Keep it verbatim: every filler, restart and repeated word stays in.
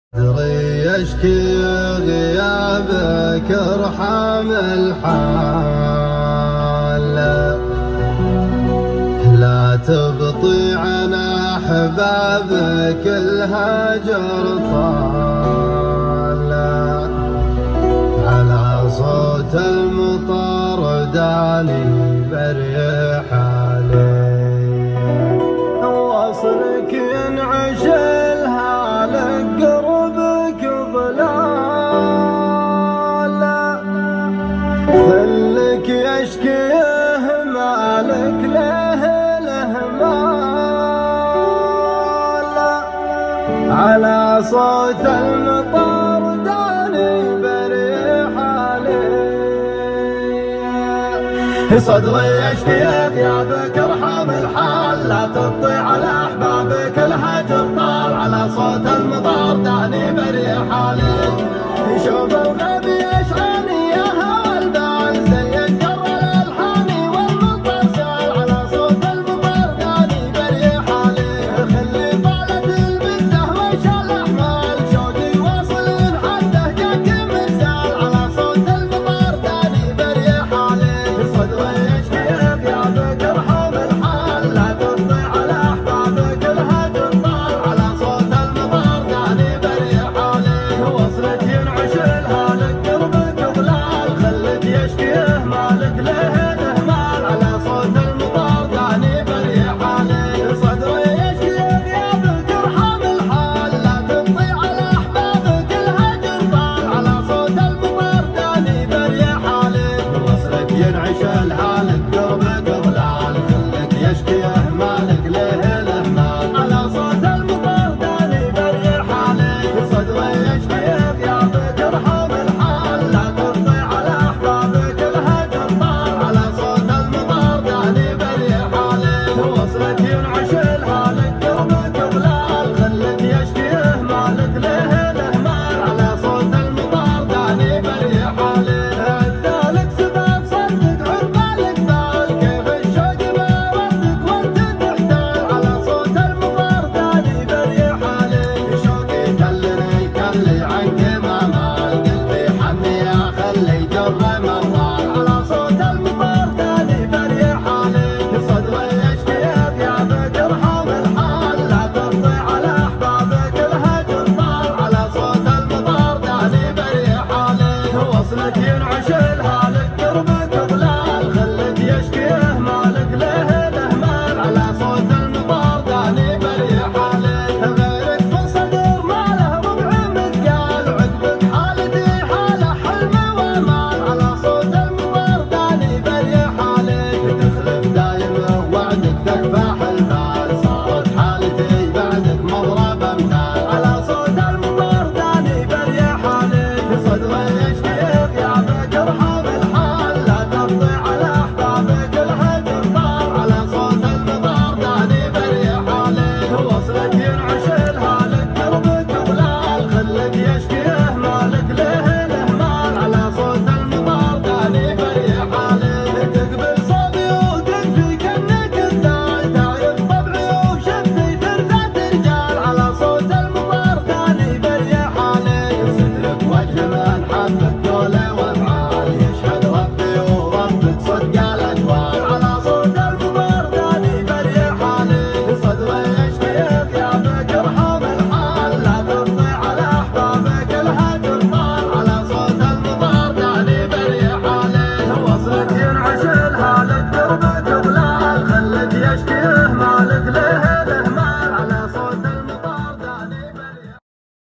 صدري يشكي غيابك ارحم الحال، لا تبطي عن احبابك الهجر طال، على صوت المطر داني بريح علي، وصلك ينعش الهالك قربك ظلال، خلك يشكيه مالك له الهمال، على صوت المطر داني بريح علي، صدري يشكي غيابك ارحم الحال، لا تبطي على احبابك الهجر طال، على صوت المطر داني